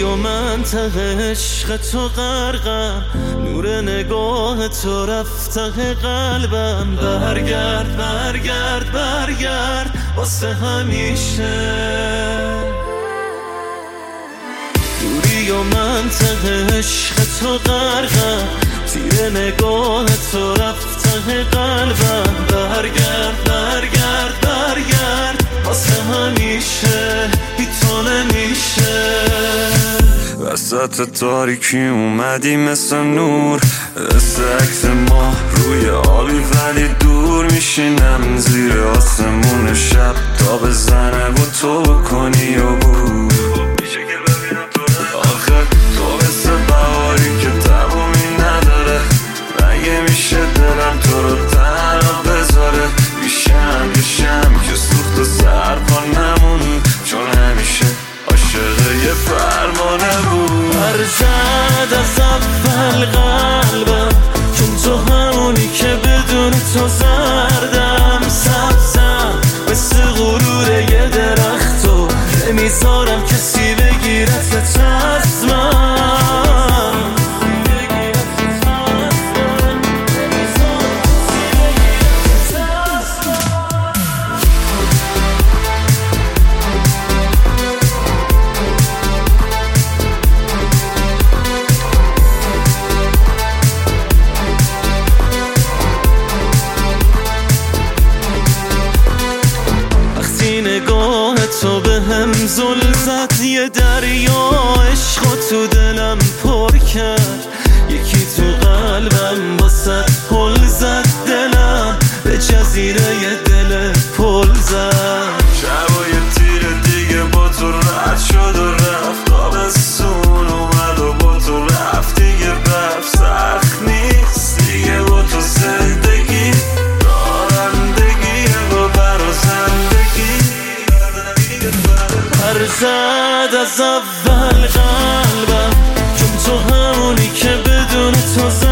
و منطقه عشق تو غرقم، نور نگاه تو رفته قلبم. برگرد برگرد برگرد واسه همیشه. دوری و منطقه عشق تو غرقم، تیر نگاه تو رفته قلبم. برگرد برگرد برگرد واسه همیشه، بی تو نمیشه. وسط تاریکی اومدی مثل نور، مثل عکس ماه روی آبی ولی دور. میشینم زیر آسمون شب تا بزنه و تو بکنی عبور. آخه تو مثل بهاری که تمومی نداره، مگه میشه دلم تو رو تنها بذاره؟ میشم که سوخت و سرپا نمون، چون همیشه عاشق یه فرمانه بود. برزد از اول قلبم، چون تو همونی که بدون تو زردم. سبزم مثل غرور یه درخت و نمیذارم کسی بگیرت از من. نگاه تو به هم زل زد، یه دریا عشق تو دلم پر کرد. یکی تو قلبم واسه پل زد، دلم به جزیره یه دل پل زد. شبای تیر دیگه با تو رد شد و رفت، آبستون اومد و با تو رفت دیگه. برف سخت نیست دیگه با تو زندگی، رانندگیه با برا زندگی. برزد از اول قلبم، چون تو همونی که بدون تو